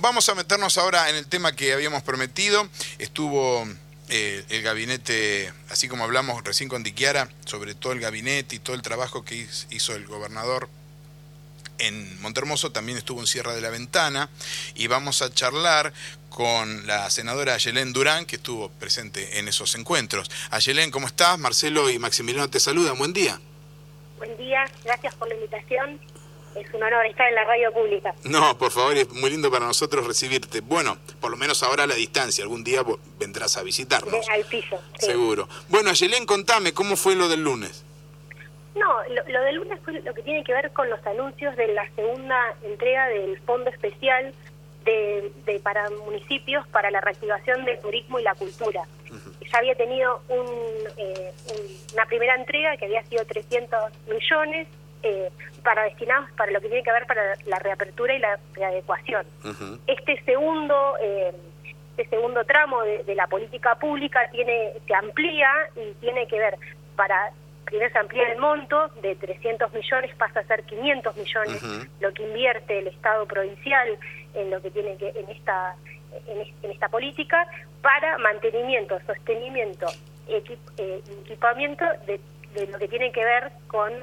vamos a meternos ahora en el tema que habíamos prometido. Estuvo el gabinete, así como hablamos recién con Diquiara, sobre todo el gabinete y todo el trabajo que hizo el gobernador en Montehermoso, también estuvo en Sierra de la Ventana, y vamos a charlar con la senadora Ayelén Durán, que estuvo presente en esos encuentros. Ayelén, ¿cómo estás? Marcelo y Maximiliano te saludan. Buen día. Buen día, gracias por la invitación. Es un honor estar en la radio pública. No, por favor, es muy lindo para nosotros recibirte. Bueno, por lo menos ahora a la distancia, algún día vendrás a visitarnos. Al piso, sí. Seguro. Bueno, Ayelén, contame, ¿cómo fue lo del lunes? No, lo del lunes fue lo que tiene que ver con los anuncios de la segunda entrega del Fondo Especial para municipios para la reactivación del turismo y la cultura. Ya había tenido una primera entrega que había sido 300 millones destinados para lo que tiene que ver para la reapertura y la readecuación. Este segundo tramo de la política pública se amplía y tiene que ver primero se amplía el monto de 300 millones, pasa a ser 500 millones, lo que invierte el Estado provincial en lo que tiene que en esta política para mantenimiento, sostenimiento, equipamiento de lo que tiene que ver con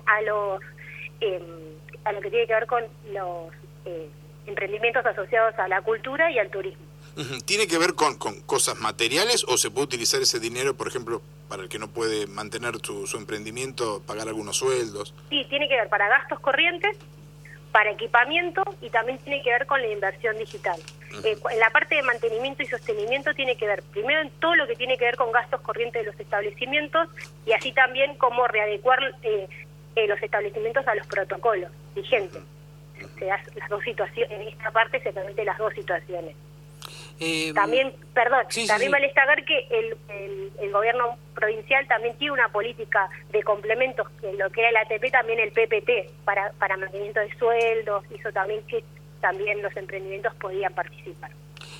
lo que tiene que ver con los emprendimientos asociados a la cultura y al turismo. ¿Tiene que ver con cosas materiales o se puede utilizar ese dinero, por ejemplo, para el que no puede mantener su emprendimiento, pagar algunos sueldos? Sí, tiene que ver para gastos corrientes, para equipamiento y también tiene que ver con la inversión digital. En la parte de mantenimiento y sostenimiento tiene que ver primero en todo lo que tiene que ver con gastos corrientes de los establecimientos y así también cómo readecuar los establecimientos a los protocolos vigentes. Se da las dos situaciones, en esta parte se permite las dos situaciones. También vale destacar que el gobierno provincial también tiene una política de complementos, en lo que era el ATP, también el PPT, para mantenimiento de sueldos, hizo también que también los emprendimientos podían participar.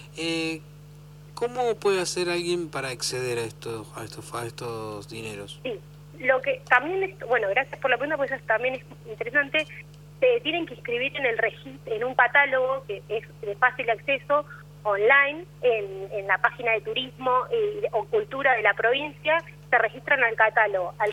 ¿Cómo puede hacer alguien para acceder a estos dineros? Sí, lo que también gracias por la pregunta, pues eso también es interesante. Se tienen que inscribir en el registro, en un catálogo que es de fácil acceso online en la página de turismo o cultura de la provincia. Se registran al catálogo. Al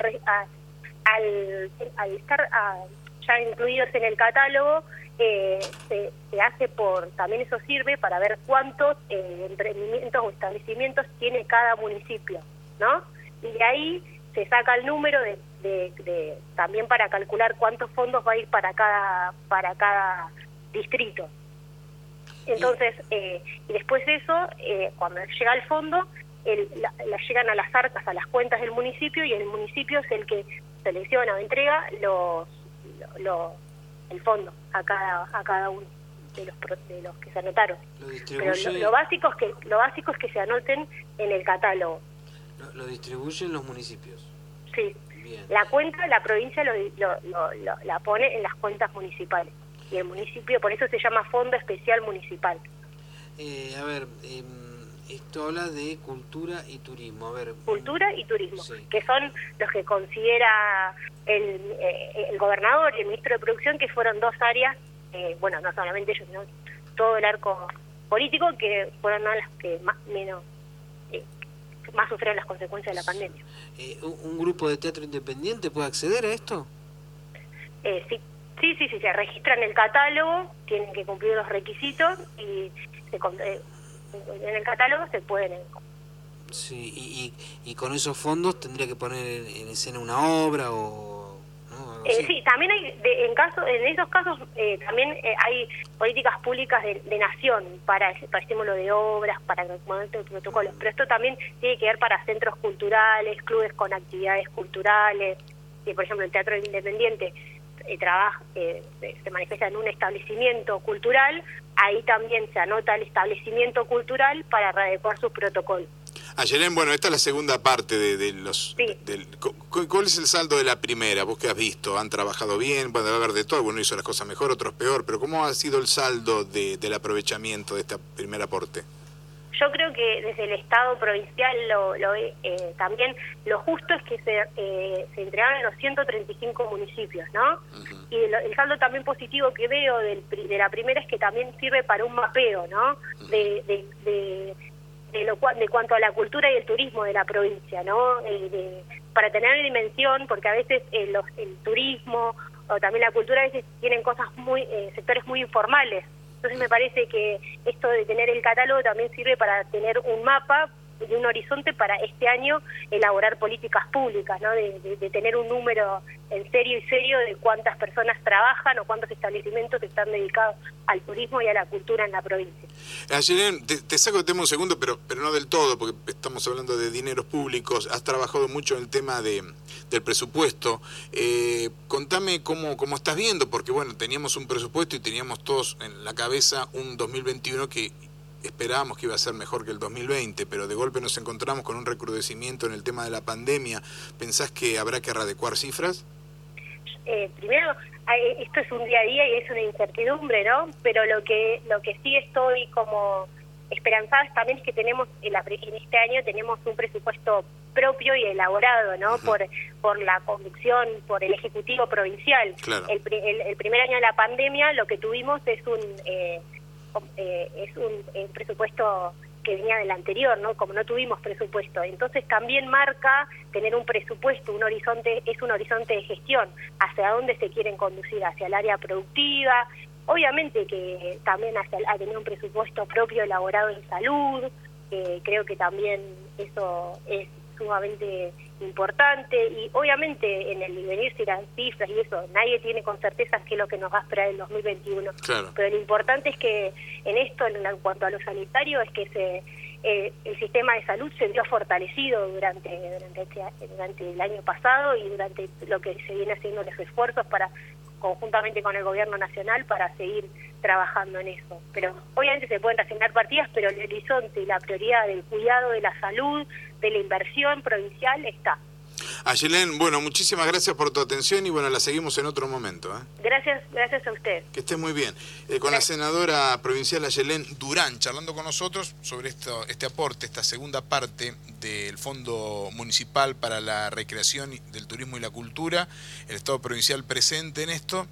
estar ya incluidos en el catálogo, se hace también eso sirve para ver cuántos emprendimientos o establecimientos tiene cada municipio, ¿no? Y de ahí se saca el número también para calcular cuántos fondos va a ir para cada distrito. Entonces, y después de eso, cuando llega el fondo, la llegan a las arcas, a las cuentas del municipio, y el municipio es el que selecciona o entrega el fondo a cada uno de los que se anotaron. Pero lo básico es que se anoten en el catálogo. ¿Lo distribuyen los municipios? Sí. Bien. La cuenta, la provincia la pone en las cuentas municipales. Y el municipio, por eso se llama Fondo Especial Municipal. Esto habla de cultura y turismo. Cultura y turismo, sí, que son los que considera el gobernador y el ministro de Producción, que fueron dos áreas, no solamente ellos, sino todo el arco político, que fueron las que más sufrieron las consecuencias de la pandemia. ¿Un grupo de teatro independiente puede acceder a esto? Sí. Sí, se registran en el catálogo, tienen que cumplir los requisitos y en el catálogo se pueden... Sí, y con esos fondos tendría que poner en escena una obra o... ¿no? Sí, también hay, en esos casos también hay políticas públicas de nación para estímulo de obras, para el momento de protocolos, pero esto también tiene que ver para centros culturales, clubes con actividades culturales, y por ejemplo el Teatro Independiente se manifiesta en un establecimiento cultural, ahí también se anota el establecimiento cultural para readecuar sus protocolos. Ayelén, esta es la segunda parte de los... Sí. ¿Cuál es el saldo de la primera? ¿Vos qué has visto? ¿Han trabajado bien? Debe haber de todo, uno hizo las cosas mejor, otros peor, pero ¿cómo ha sido el saldo del aprovechamiento de este primer aporte? Yo creo que desde el Estado provincial también lo justo es que se entregaron en los 135 municipios, ¿no? Uh-huh. Y el saldo también positivo que veo de la primera es que también sirve para un mapeo, ¿no? Uh-huh. De cuanto a la cultura y el turismo de la provincia, ¿no? Para tener una dimensión, porque a veces el turismo o también la cultura a veces tienen cosas sectores muy informales. Entonces me parece que esto de tener el catálogo también sirve para tener un mapa y un horizonte para este año elaborar políticas públicas, ¿no? De tener un número en serio de cuántas personas trabajan o cuántos establecimientos están dedicados al turismo y a la cultura en la provincia. Ayelén, te saco el tema un segundo, pero no del todo, porque estamos hablando de dineros públicos. Has trabajado mucho en el tema del presupuesto. Contame cómo estás viendo, porque bueno, teníamos un presupuesto y teníamos todos en la cabeza un 2021 que esperábamos que iba a ser mejor que el 2020, pero de golpe nos encontramos con un recrudecimiento en el tema de la pandemia. ¿Pensás que habrá que readecuar cifras? Primero, esto es un día a día y es una incertidumbre, ¿no? Pero lo que sí estoy como esperanzada también es que tenemos en este año tenemos un presupuesto propio y elaborado, ¿no? Uh-huh. por la conducción, por el Ejecutivo Provincial. Claro. El primer año de la pandemia lo que tuvimos es un presupuesto que venía del anterior, ¿no? Como no tuvimos presupuesto. Entonces también marca tener un presupuesto, un horizonte de gestión, hacia dónde se quieren conducir, hacia el área productiva, obviamente que también a tener un presupuesto propio elaborado en salud, creo que también eso es sumamente importante, y obviamente en el venirse las cifras y eso, nadie tiene con certeza qué es lo que nos va a esperar el 2021. Claro. Pero lo importante es que en esto, en cuanto a lo sanitario, es que el sistema de salud se vio fortalecido durante el año pasado y durante lo que se viene haciendo los esfuerzos conjuntamente con el gobierno nacional para seguir trabajando en eso. Pero obviamente se pueden asignar partidas, pero el horizonte y la prioridad del cuidado de la salud, de la inversión provincial está. Ayelén, bueno, muchísimas gracias por tu atención y bueno, la seguimos en otro momento. Gracias a usted. Que esté muy bien. Con la senadora provincial Ayelén Durán, charlando con nosotros sobre este aporte, esta segunda parte del Fondo Municipal para la Recreación del Turismo y la Cultura, el Estado provincial presente en esto.